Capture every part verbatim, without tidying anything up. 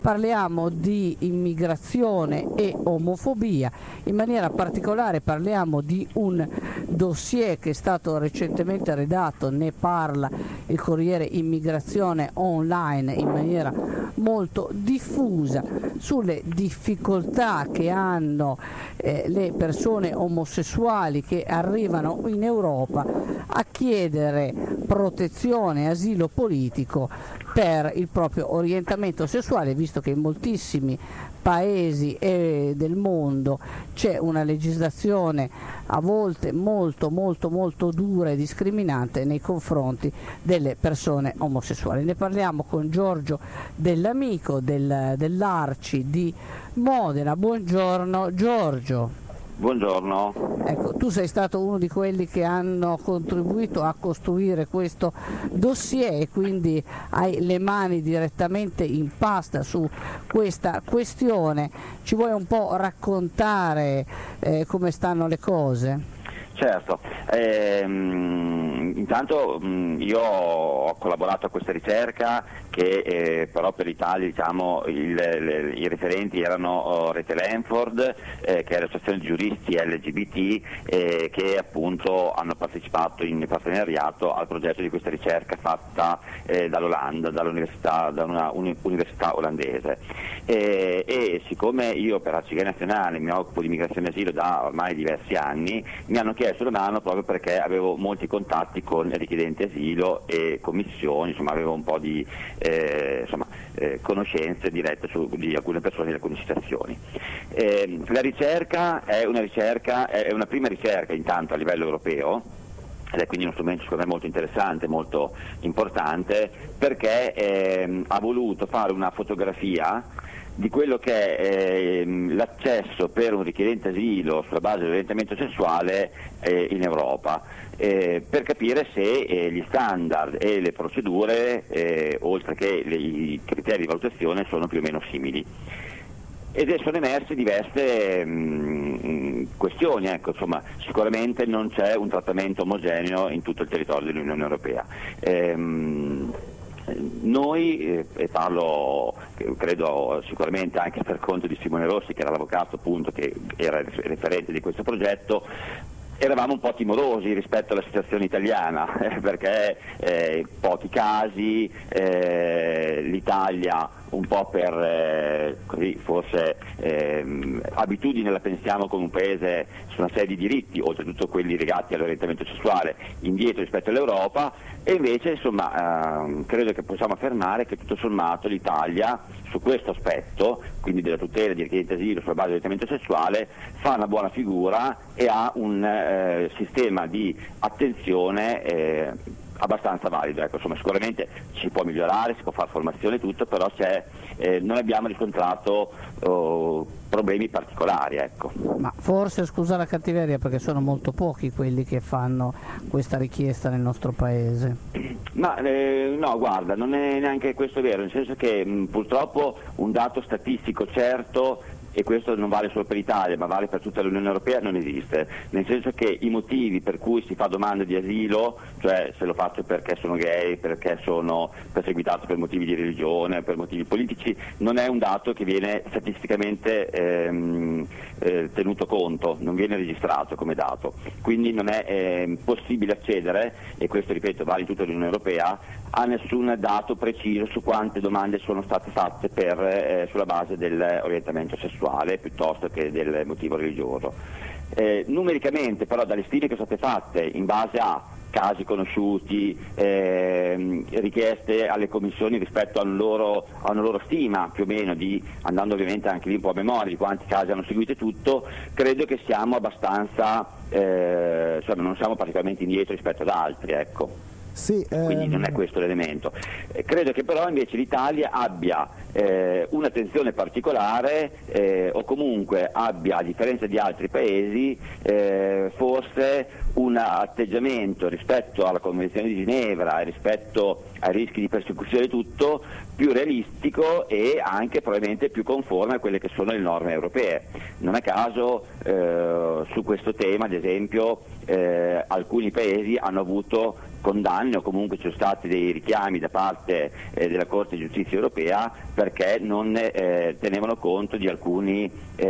Parliamo di immigrazione e omofobia, in maniera particolare parliamo di un dossier che è stato recentemente redatto, ne parla il Corriere Immigrazione Online in maniera molto diffusa, sulle difficoltà che hanno eh, le persone omosessuali che arrivano in Europa a chiedere protezione e asilo politico per il proprio orientamento sessuale, visto che in moltissimi paesi eh, del mondo c'è una legislazione a volte molto molto molto dura e discriminante nei confronti delle persone omosessuali. Ne parliamo con Giorgio Dell'Amico del, dell'Arci di Modena. Buongiorno Giorgio. Buongiorno. Ecco, tu sei stato uno di quelli che hanno contribuito a costruire questo dossier e quindi hai le mani direttamente in pasta su questa questione. Ci vuoi un po' raccontare eh, come stanno le cose? Certo, ehm, intanto mh, io ho collaborato a questa ricerca che eh, però per l'Italia diciamo, il, le, i referenti erano oh, Rete Lanford, eh, che è l'associazione di giuristi L G B T, eh, che appunto hanno partecipato in partenariato al progetto di questa ricerca fatta eh, dall'Olanda, dall'università, da una uni, università olandese. E, e siccome io per A C G Nazionale mi occupo di immigrazione e asilo da ormai diversi anni, mi hanno chiesto la mano proprio perché avevo molti contatti con richiedenti asilo e commissioni, insomma avevo un po' di eh, insomma, eh, conoscenze dirette su, di alcune persone e di alcune situazioni. Eh, la ricerca è una ricerca, è una prima ricerca intanto a livello europeo, ed è quindi uno strumento secondo me molto interessante, molto importante, perché eh, ha voluto fare una fotografia di quello che è eh, l'accesso per un richiedente asilo sulla base dell'orientamento sessuale eh, in Europa, eh, per capire se eh, gli standard e le procedure, eh, oltre che le, i criteri di valutazione, sono più o meno simili. Ed sono emerse diverse mh, questioni, ecco, insomma, sicuramente non c'è un trattamento omogeneo in tutto il territorio dell'Unione Europea. Ehm, Noi, eh, e parlo credo sicuramente anche per conto di Simone Rossi, che era l'avvocato appunto che era il referente di questo progetto, eravamo un po' timorosi rispetto alla situazione italiana, eh, perché eh, pochi casi, eh, l'Italia un po' per eh, così forse ehm, abitudine la pensiamo come un paese su una serie di diritti, oltretutto quelli legati all'orientamento sessuale, indietro rispetto all'Europa, e invece insomma ehm, credo che possiamo affermare che tutto sommato l'Italia su questo aspetto, quindi della tutela di richiedenti asilo sulla base dell'orientamento sessuale, fa una buona figura e ha un eh, sistema di attenzione eh, abbastanza valido, ecco, insomma, sicuramente si può migliorare, si può fare formazione e tutto, però c'è, eh, non abbiamo riscontrato oh, problemi particolari, ecco. Ma forse, scusa la cattiveria, perché sono molto pochi quelli che fanno questa richiesta nel nostro paese. Ma eh, no, guarda, non è neanche questo vero, nel senso che mh, purtroppo un dato statistico certo, e questo non vale solo per l'Italia ma vale per tutta l'Unione Europea, non esiste, nel senso che i motivi per cui si fa domanda di asilo, cioè se lo faccio perché sono gay, perché sono perseguitato per motivi di religione, per motivi politici, non è un dato che viene statisticamente ehm, eh, tenuto conto, non viene registrato come dato, quindi non è eh, possibile accedere, e questo ripeto vale in tutta l'Unione Europea, a nessun dato preciso su quante domande sono state fatte per, eh, sulla base dell'orientamento sessuale piuttosto che del motivo religioso. Eh, numericamente però dalle stime che sono state fatte in base a casi conosciuti, eh, richieste alle commissioni rispetto a, un loro, a una loro stima più o meno, di, andando ovviamente anche lì un po' a memoria di quanti casi hanno seguito e tutto, credo che siamo abbastanza, eh, insomma non siamo particolarmente indietro rispetto ad altri, ecco. Sì, ehm... Quindi non è questo l'elemento. Eh, credo che però invece l'Italia abbia eh, un'attenzione particolare eh, o comunque abbia, a differenza di altri paesi, eh, forse un atteggiamento rispetto alla Convenzione di Ginevra e rispetto ai rischi di persecuzione e tutto più realistico e anche probabilmente più conforme a quelle che sono le norme europee. Non a caso eh, su questo tema, ad esempio, eh, alcuni paesi hanno avuto condanne o comunque ci sono stati dei richiami da parte eh, della Corte di Giustizia Europea perché non eh, tenevano conto di alcuni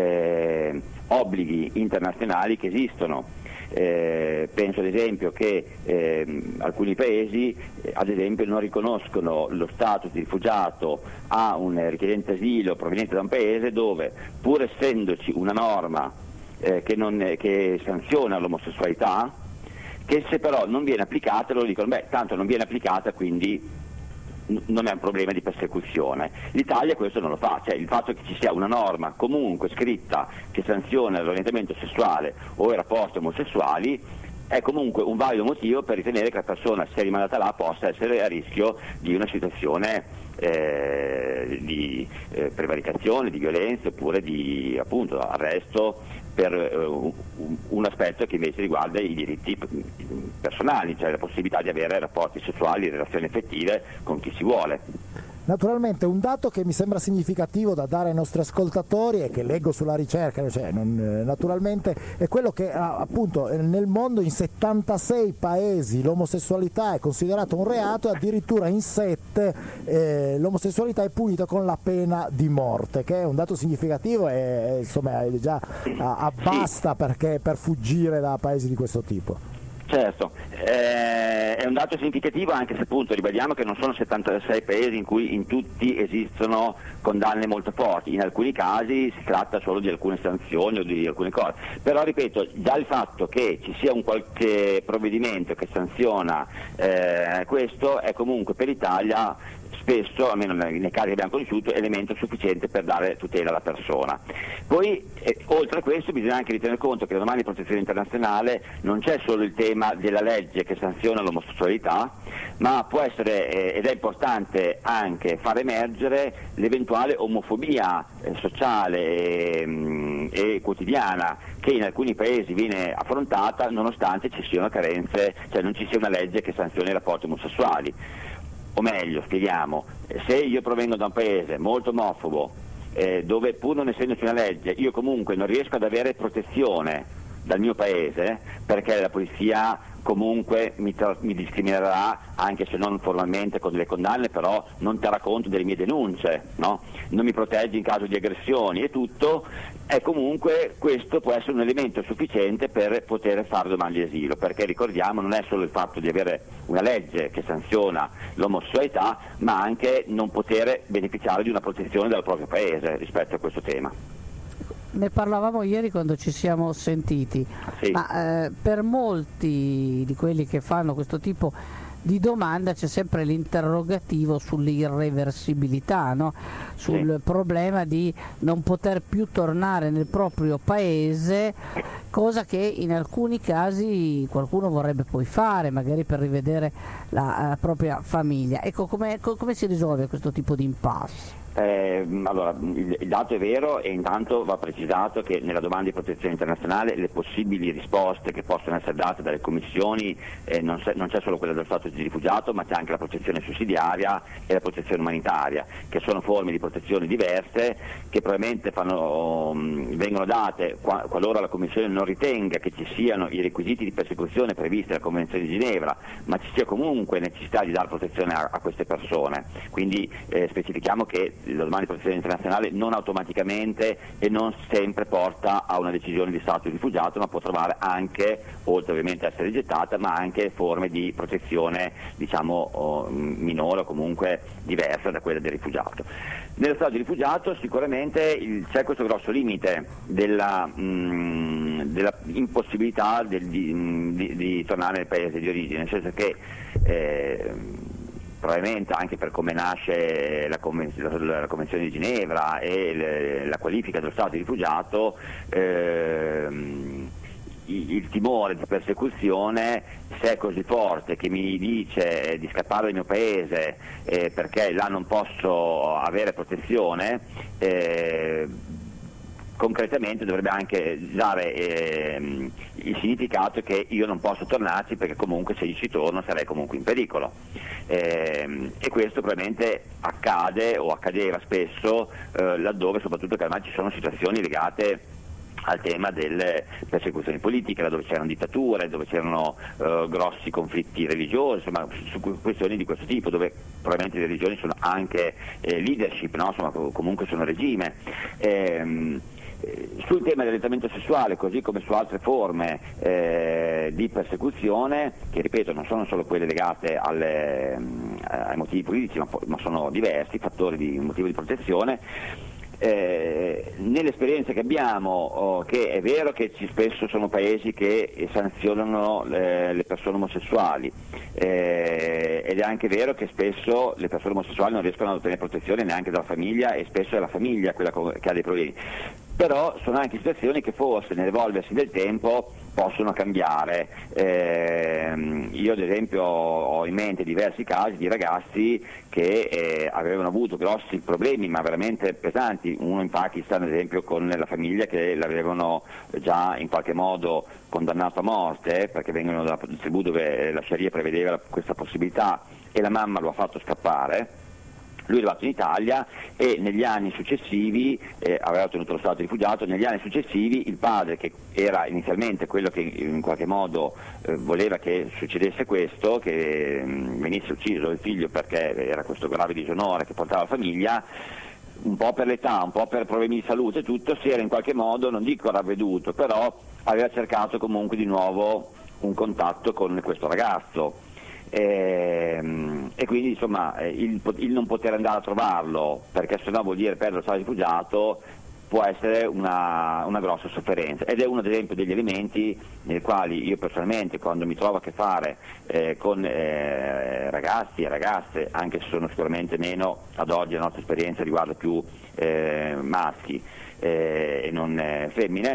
eh, obblighi internazionali che esistono. Eh, penso ad esempio che eh, alcuni paesi eh, ad esempio non riconoscono lo status di rifugiato a un richiedente asilo proveniente da un paese dove, pur essendoci una norma eh, che, non, che sanziona l'omosessualità, che se però non viene applicata loro dicono beh tanto non viene applicata quindi non è un problema di persecuzione. L'Italia questo non lo fa, cioè il fatto che ci sia una norma comunque scritta che sanziona l'orientamento sessuale o i rapporti omosessuali è comunque un valido motivo per ritenere che la persona, se rimandata là, possa essere a rischio di una situazione eh, di eh, prevaricazione, di violenza oppure di appunto arresto per uh, un aspetto che invece riguarda i diritti personali, cioè la possibilità di avere rapporti sessuali, relazioni affettive con chi si vuole. Naturalmente un dato che mi sembra significativo da dare ai nostri ascoltatori e che leggo sulla ricerca, cioè non, eh, naturalmente è quello che ah, appunto nel mondo in settantasei paesi l'omosessualità è considerata un reato e addirittura in sette eh, l'omosessualità è punita con la pena di morte, che è un dato significativo e insomma già ah, abbasta perché, per fuggire da paesi di questo tipo. Certo, eh, è un dato significativo anche se appunto ribadiamo che non sono settantasei paesi in cui in tutti esistono condanne molto forti, in alcuni casi si tratta solo di alcune sanzioni o di alcune cose, però ripeto, già il fatto che ci sia un qualche provvedimento che sanziona eh, questo è comunque per l'Italia spesso, almeno nei casi che abbiamo conosciuto, elemento sufficiente per dare tutela alla persona. Poi eh, oltre a questo bisogna anche ritenere conto che domani di protezione internazionale non c'è solo il tema della legge che sanziona l'omosessualità, ma può essere eh, ed è importante anche far emergere l'eventuale omofobia eh, sociale e, e quotidiana che in alcuni paesi viene affrontata nonostante ci siano carenze, cioè non ci sia una legge che sanzioni i rapporti omosessuali. O meglio, spieghiamo, se io provengo da un paese molto omofobo, eh, dove pur non essendoci una legge, io comunque non riesco ad avere protezione dal mio paese, perché la polizia comunque mi, tra- mi discriminerà, anche se non formalmente con delle condanne, però non terrà conto delle mie denunce, no? Non mi protegge in caso di aggressioni e tutto, e comunque questo può essere un elemento sufficiente per poter fare domande di asilo, perché ricordiamo non è solo il fatto di avere una legge che sanziona l'omosessualità, ma anche non poter beneficiare di una protezione dal proprio paese rispetto a questo tema. Ne parlavamo ieri quando ci siamo sentiti, sì. ma eh, per molti di quelli che fanno questo tipo di domanda c'è sempre l'interrogativo sull'irreversibilità, no? Sul sì. problema di non poter più tornare nel proprio paese, cosa che in alcuni casi qualcuno vorrebbe poi fare, magari per rivedere la, la propria famiglia. Ecco, come, come si risolve questo tipo di impasse? Eh, allora, il, il dato è vero e intanto va precisato che nella domanda di protezione internazionale le possibili risposte che possono essere date dalle commissioni eh, non, se, non c'è solo quella del status di rifugiato, ma c'è anche la protezione sussidiaria e la protezione umanitaria, che sono forme di protezione diverse che probabilmente fanno, um, vengono date qua, qualora la Commissione non ritenga che ci siano i requisiti di persecuzione previsti dalla Convenzione di Ginevra, ma ci sia comunque necessità di dare protezione a, a queste persone. Quindi eh, specifichiamo che la domanda di protezione internazionale non automaticamente e non sempre porta a una decisione di stato di rifugiato, ma può trovare anche, oltre ovviamente a essere rigettata, ma anche forme di protezione diciamo oh, minore o comunque diversa da quella del rifugiato. Nello stato di rifugiato sicuramente il, c'è questo grosso limite della, mh, della impossibilità del, di, di, di tornare nel paese di origine, nel senso che eh, probabilmente anche per come nasce la, Conven- la Convenzione di Ginevra e le, la qualifica dello Stato di rifugiato, ehm, il timore di persecuzione, se è così forte che mi dice di scappare dal mio paese eh, perché là non posso avere protezione, eh, concretamente dovrebbe anche dare eh, il significato che io non posso tornarci perché comunque se io ci torno sarei comunque in pericolo. Eh, e questo probabilmente accade o accadeva spesso eh, laddove soprattutto che ormai ci sono situazioni legate al tema delle persecuzioni politiche, dove c'erano dittature, dove c'erano eh, grossi conflitti religiosi, insomma su questioni di questo tipo, dove probabilmente le religioni sono anche eh, leadership, no? Insomma, comunque sono regime. Ehm, Sul tema dell'orientamento sessuale, così come su altre forme eh, di persecuzione, che ripeto non sono solo quelle legate alle, ai motivi politici, ma, ma sono diversi fattori di motivo di protezione, eh, nelle esperienze che abbiamo, oh, che è vero che ci spesso sono paesi che sanzionano le, le persone omosessuali, eh, ed è anche vero che spesso le persone omosessuali non riescono ad ottenere protezione neanche dalla famiglia, e spesso è la famiglia quella che ha dei problemi. Però sono anche situazioni che forse nell'evolversi del tempo possono cambiare. Eh, io ad esempio ho in mente diversi casi di ragazzi che eh, avevano avuto grossi problemi, ma veramente pesanti, uno in Pakistan ad esempio con la famiglia che l'avevano già in qualche modo condannato a morte, perché vengono da tribù dove la Sharia prevedeva questa possibilità e la mamma lo ha fatto scappare. Lui è arrivato in Italia e negli anni successivi eh, aveva ottenuto lo stato di rifugiato. Negli anni successivi il padre, che era inizialmente quello che in qualche modo eh, voleva che succedesse questo, che mh, venisse ucciso il figlio perché era questo grave disonore che portava la famiglia, un po' per l'età, un po' per problemi di salute e tutto, si era in qualche modo, non dico ravveduto, però aveva cercato comunque di nuovo un contatto con questo ragazzo. E, e quindi insomma il, il non poter andare a trovarlo, perché sennò vuol dire perdere lo stato di rifugiato, può essere una, una grossa sofferenza, ed è uno ad esempio degli elementi nei quali io personalmente, quando mi trovo a che fare eh, con eh, ragazzi e ragazze, anche se sono sicuramente meno, ad oggi la nostra esperienza riguarda più eh, maschi eh, e non eh, femmine,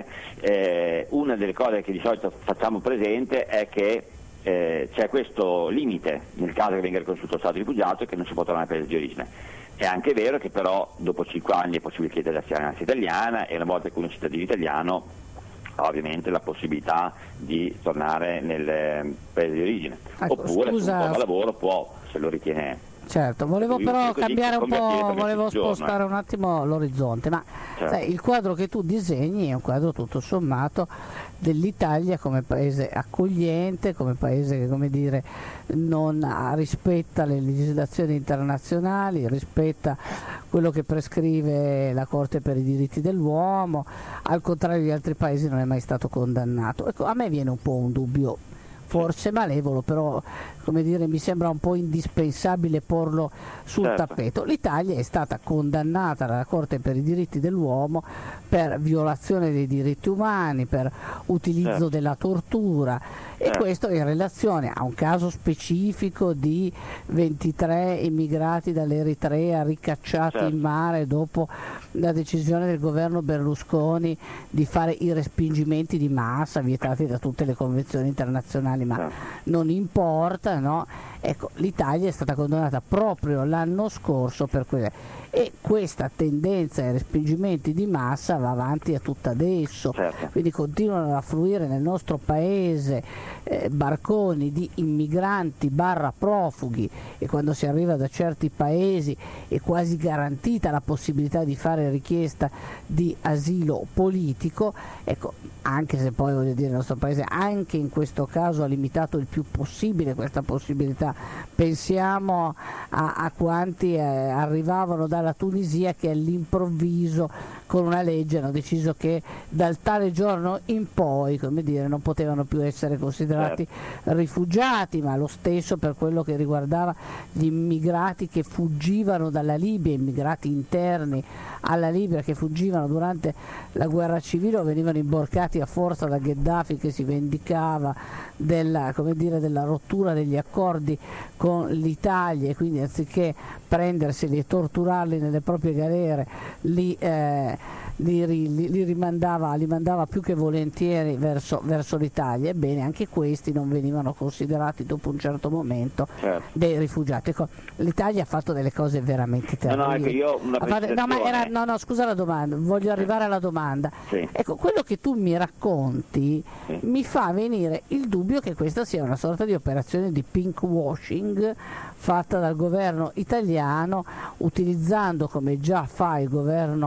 eh, una delle cose che di solito facciamo presente è che Eh, c'è questo limite nel caso che venga riconosciuto lo stato di rifugiato, che non si può tornare al paese di origine. È anche vero che però dopo cinque anni è possibile chiedere la cittadinanza italiana, e una volta che uno è cittadino italiano ha ovviamente la possibilità di tornare nel paese di origine, ecco, oppure scusa, se un po' da lavoro può, se lo ritiene. Certo, volevo però cambiare un po', volevo spostare eh. un attimo l'orizzonte, ma certo. sai, il quadro che tu disegni è un quadro tutto sommato dell'Italia come paese accogliente, come paese che, come dire, non rispetta le legislazioni internazionali, rispetta quello che prescrive la Corte per i diritti dell'uomo, al contrario di altri paesi non è mai stato condannato. Ecco, a me viene un po' un dubbio, forse malevolo, però come dire, mi sembra un po' indispensabile porlo sul certo. tappeto. L'Italia è stata condannata dalla Corte per i diritti dell'uomo per violazione dei diritti umani, per utilizzo certo. della tortura, e certo. questo in relazione a un caso specifico di ventitré immigrati dall'Eritrea ricacciati certo. in mare dopo la decisione del governo Berlusconi di fare i respingimenti di massa vietati da tutte le convenzioni internazionali, ma certo. non importa, no? Ecco, l'Italia è stata condannata proprio l'anno scorso per quelle, e questa tendenza ai respingimenti di massa va avanti a tutta adesso, certo. quindi continuano a affluire nel nostro paese eh, barconi di immigranti barra profughi, e quando si arriva da certi paesi è quasi garantita la possibilità di fare richiesta di asilo politico. Ecco, anche se poi voglio dire il nostro paese anche in questo caso ha limitato il più possibile questa possibilità. Pensiamo a, a quanti eh, arrivavano dalla Tunisia, che all'improvviso con una legge hanno deciso che dal tale giorno in poi, come dire, non potevano più essere considerati rifugiati, ma lo stesso per quello che riguardava gli immigrati che fuggivano dalla Libia, immigrati interni alla Libia che fuggivano durante la guerra civile o venivano imborcati a forza da Gheddafi, che si vendicava della, come dire, della rottura degli accordi con l'Italia, e quindi anziché prenderseli e torturarli nelle proprie galere li, eh, li, li, li rimandava li mandava più che volentieri verso, verso l'Italia. Ebbene, anche questi non venivano considerati dopo un certo momento certo. dei rifugiati. Ecco, l'Italia ha fatto delle cose veramente terribili. No, no, ecco, io una fatto, no, ma era, no, no, scusa la domanda, voglio arrivare alla domanda. Sì. Ecco, quello che tu mi racconti sì. mi fa venire il dubbio che questa sia una sorta di operazione di pink washing fatta dal governo italiano, utilizzando, come già fa il governo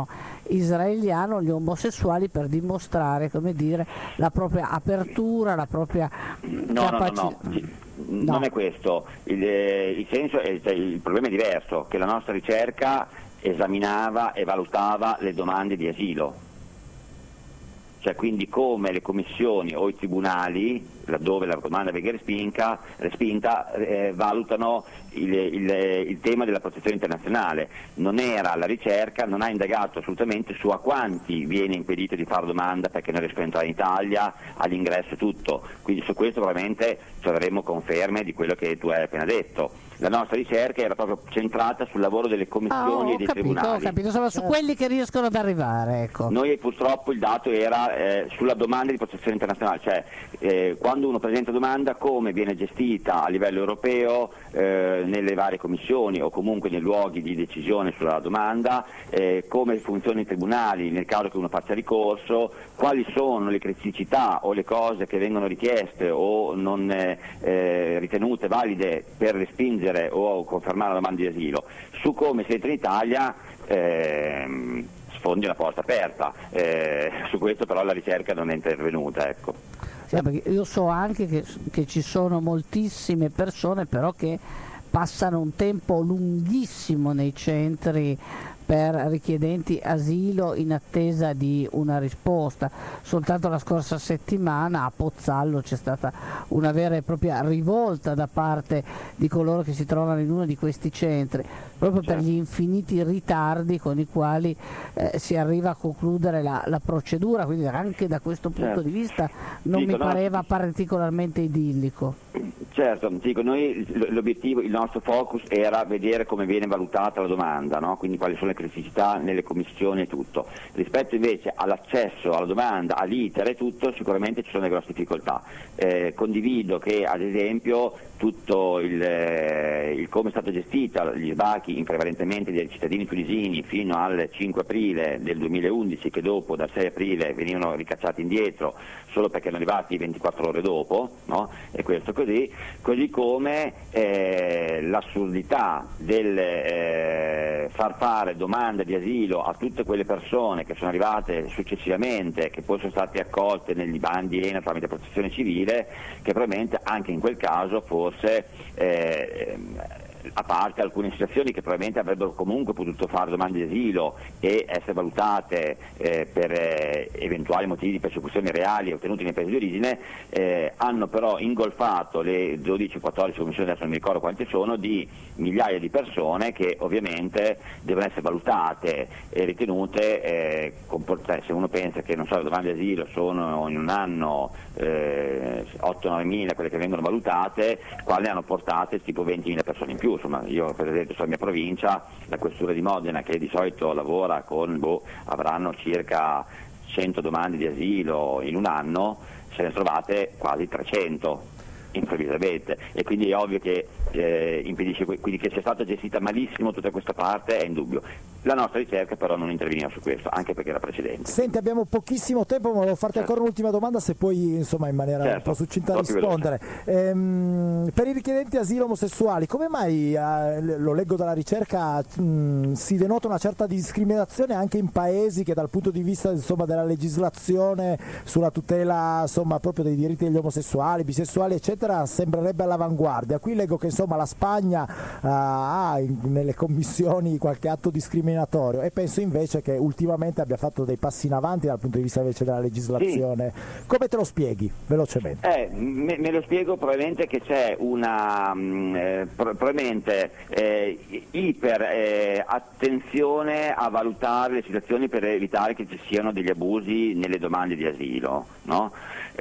israeliano gli omosessuali per dimostrare, come dire, la propria apertura, la propria no, capacità. No, no, no. No. Non è questo, il, il, senso è, cioè, il problema è diverso, che la nostra ricerca esaminava e valutava le domande di asilo. Cioè quindi come le commissioni o i tribunali, laddove la domanda venga respinta, respinta eh, valutano il, il, il tema della protezione internazionale. Non era la ricerca, non ha indagato assolutamente su a quanti viene impedito di fare domanda perché non riescono a entrare in Italia, all'ingresso e tutto. Quindi su questo probabilmente troveremo conferme di quello che tu hai appena detto. La nostra ricerca era proprio centrata sul lavoro delle commissioni ah, e dei capito, tribunali. Ho capito, insomma su quelli che riescono ad arrivare. Ecco. Noi purtroppo il dato era eh, sulla domanda di protezione internazionale, cioè eh, quando uno presenta domanda come viene gestita a livello europeo eh, nelle varie commissioni o comunque nei luoghi di decisione sulla domanda, eh, come funzionano i tribunali nel caso che uno faccia ricorso, quali sono le criticità o le cose che vengono richieste o non eh, eh, ritenute valide per respingere o confermare la domanda di asilo. Su come si entra in Italia ehm, sfondi una porta aperta, eh, su questo però la ricerca non è intervenuta. Ecco. Sì, perché io so anche che, che ci sono moltissime persone però che passano un tempo lunghissimo nei centri per richiedenti asilo in attesa di una risposta. Soltanto la scorsa settimana a Pozzallo c'è stata una vera e propria rivolta da parte di coloro che si trovano in uno di questi centri, proprio per gli infiniti ritardi con i quali eh, si arriva a concludere la, la procedura, quindi anche da questo punto certo. di vista non dico, mi pareva no, particolarmente idillico. Certo, dico, noi l'obiettivo, il nostro focus era vedere come viene valutata la domanda, no? Quindi quali sono le criticità nelle commissioni e tutto. Rispetto invece all'accesso alla domanda, all'iter e tutto, sicuramente ci sono delle grosse difficoltà. Eh, condivido che ad esempio tutto il, eh, il come è stata gestita gli sbarchi prevalentemente dei cittadini tunisini fino al cinque aprile del duemilaundici, che dopo dal sei aprile venivano ricacciati indietro solo perché erano arrivati ventiquattro ore dopo, no? E questo così, così come eh, l'assurdità del eh, far fare domanda di asilo a tutte quelle persone che sono arrivate successivamente, che poi sono state accolte negli bandi E N A tramite protezione civile, che probabilmente anche in quel caso forse eh, a parte alcune situazioni che probabilmente avrebbero comunque potuto fare domande di asilo e essere valutate eh, per eh, eventuali motivi di persecuzione reali ottenuti nei paesi di origine, eh, hanno però ingolfato le dodici quattordici commissioni, adesso non mi ricordo quante sono, di migliaia di persone che ovviamente devono essere valutate e ritenute, eh, comport- se uno pensa che non so, le domande di asilo sono in un anno eh, otto nove mila quelle che vengono valutate, qua ne hanno portate tipo ventimila persone in più. Insomma, io per esempio sulla mia provincia, la questura di Modena, che di solito lavora con, boh, avranno circa cento domande di asilo in un anno, se ne trovate quasi trecento improvvisamente, e quindi è ovvio che eh, impedisce, quindi che sia stata gestita malissimo tutta questa parte è indubbio. La nostra ricerca però non interveniva su questo, anche perché era precedente. Senti, abbiamo pochissimo tempo, ma volevo farti certo. ancora un'ultima domanda, se puoi insomma in maniera certo. un po' succinta rispondere. Ehm, per i richiedenti asilo omosessuali, come mai, eh, lo leggo dalla ricerca, mh, si denota una certa discriminazione anche in paesi che dal punto di vista insomma della legislazione sulla tutela insomma proprio dei diritti degli omosessuali, bisessuali eccetera sembrerebbe all'avanguardia? Qui leggo che insomma la Spagna uh, ha in, nelle commissioni qualche atto discriminatorio, e penso invece che ultimamente abbia fatto dei passi in avanti dal punto di vista invece della legislazione. Sì. Come te lo spieghi velocemente? Eh, me, me lo spiego probabilmente che c'è una mh, eh, probabilmente eh, iper eh, attenzione a valutare le situazioni per evitare che ci siano degli abusi nelle domande di asilo, no?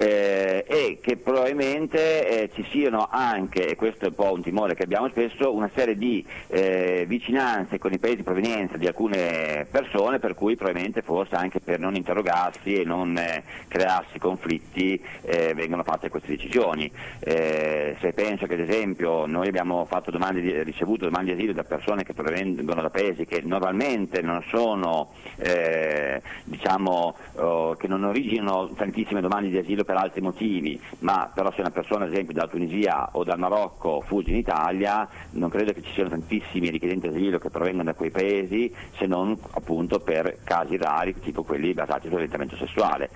Eh, e che probabilmente eh, ci siano anche, e questo è un po' un timore che abbiamo spesso, una serie di eh, vicinanze con i paesi di provenienza di alcune persone, per cui probabilmente forse anche per non interrogarsi e non eh, crearsi conflitti eh, vengono fatte queste decisioni. Eh, se penso che ad esempio noi abbiamo fatto domande di, ricevuto domande di asilo da persone che provengono da paesi che normalmente non sono eh, diciamo oh, che non originano tantissime domande di asilo per altri motivi, ma però se una persona ad esempio dalla Tunisia o dal Marocco fugge in Italia, non credo che ci siano tantissimi richiedenti asilo che provengono da quei paesi, se non appunto per casi rari tipo quelli basati sull'orientamento sessuale.